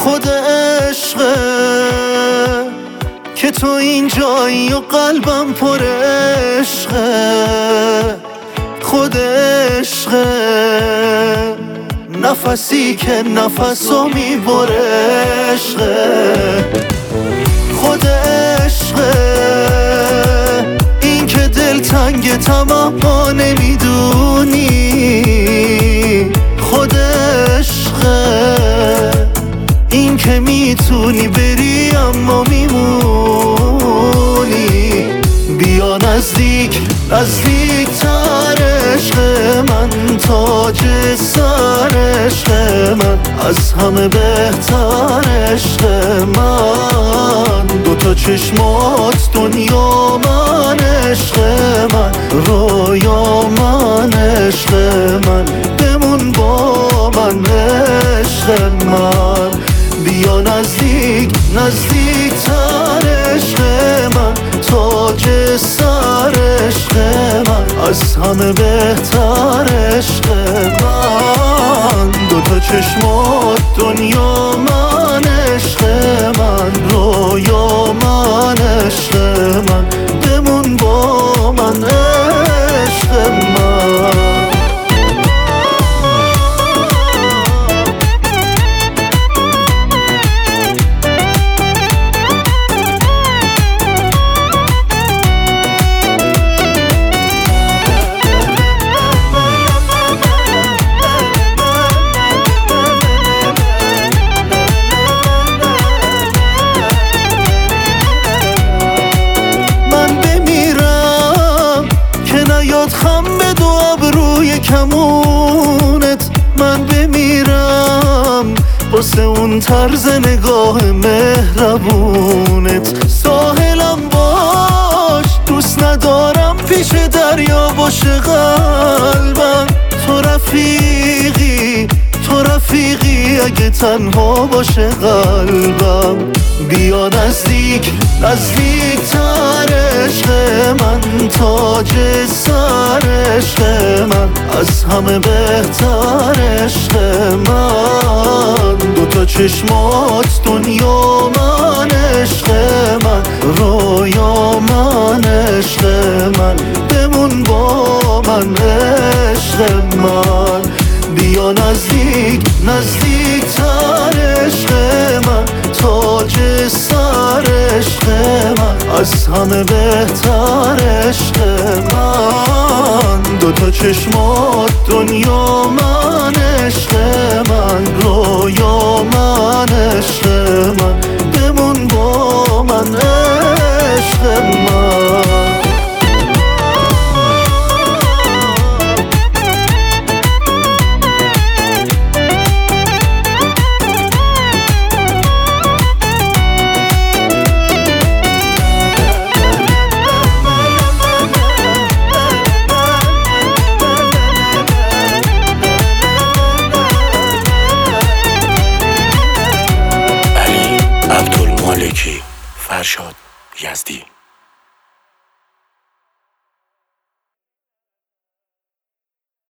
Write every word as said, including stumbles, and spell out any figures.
خود عشقه که تو اینجایی و قلبم پر عشقه. خود عشقه نفسی که نفسو میبره عشقه. خود عشقه این که دل تنگ تماما نمیدونی. خود عشقه این که میتونی بری اما میمونی. بیا نزدیک نزدیک تر عشق من، تاج سر عشق من، از همه بهتر عشق من. دوتا چشمات دنیا من، عشق من رویا من، عشق من بمون با من عشق من. بیا نزدیک نزدیک تر عشق من، تاج سر عشق من، از همه بهتر عشق من. دوتا چشمات دنیا من، عشق من رویا من، عشق من بمون با من عشق من. خم به دو ابروی کمونت من بمیرم، واسه اون طرز نگاه مهربونت. ساحلم باش دوست ندارم پیش دریا باشه قلبم. تو رفیقی تو رفیقی اگه تنها باشه قلبم. بیا نزدیک نزدیک تر عشق من، تاج سر عشق من، از همه بهتر عشق من. دوتا چشمات دنیا من، عشق من رویا من، عشق من بمون با من عشق من. بیا نزدیک نزدیک تر عشق من، تاج سر عشق من، از همه بهتر عشق من. دوتا چشمات دنیا من، عشق من رویا من، عشق من بمون با من عشق من. علی عبدالمالکی، فرشاد یزدی.